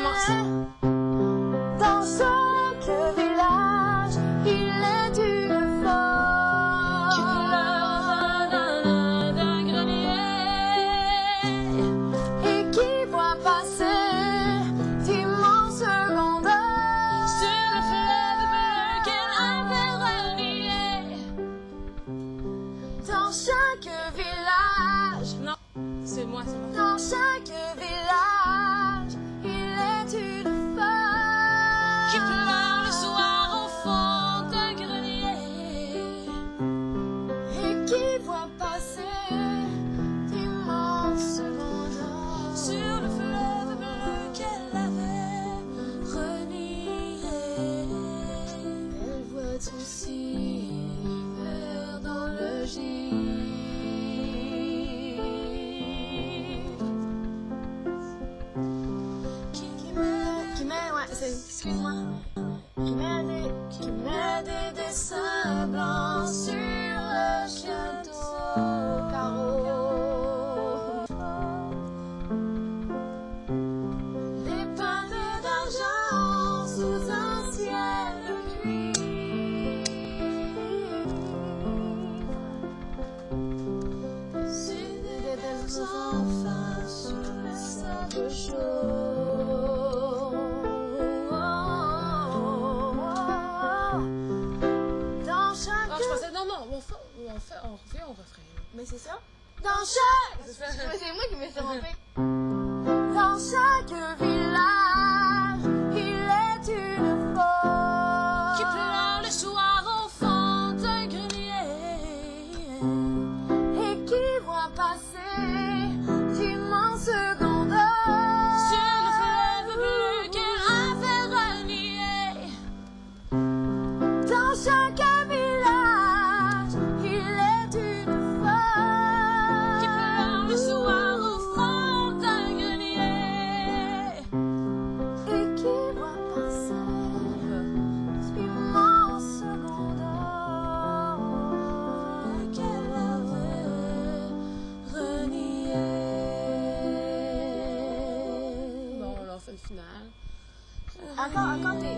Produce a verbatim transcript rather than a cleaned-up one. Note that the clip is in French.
commence. Dans chaque village, il est une fleur Qui pleure d'un grenier et qui voit passer d'immenses grandeurs sur le fleuve bleu qu'elle avait relié. dans chaque village. Non, c'est moi, c'est moi. Dans chaque village, il est une fleur Qui pleure le soir au fond d'un grenier et qui voit passer d'immenses grandeurs sur le fleuve bleu qu'elle avait renié. Elle voit aussi l'hiver dans le gîte Qui qui met, qui met, ouais, c'est, excuse-moi, qui met des, qui met des dessins blancs sur le château carreau. Des panneaux d'argent sous un ciel gris. Sur des belles enfants sur le sable chaud. Dans chaque... Oh, je pensais, non, non, on fait, on fait, on refait, on refait. Mais c'est ça? Dans chaque... C'est ça. Mais c'est moi qui me suis trompée. Dans chaque village, il est une fleur Qui pleure le soir au fond d'un grenier et qui voit passer d'immenses grandeurs sur le fleuve bleu qu'elle avait renié. dans chaque village, il est une fleur Qui pleure le soir au fond d'un grenier et qui voit passer d'immenses grandeurs qu'elle avait renié. Bon, on leur fait le final. Encore, encore tes,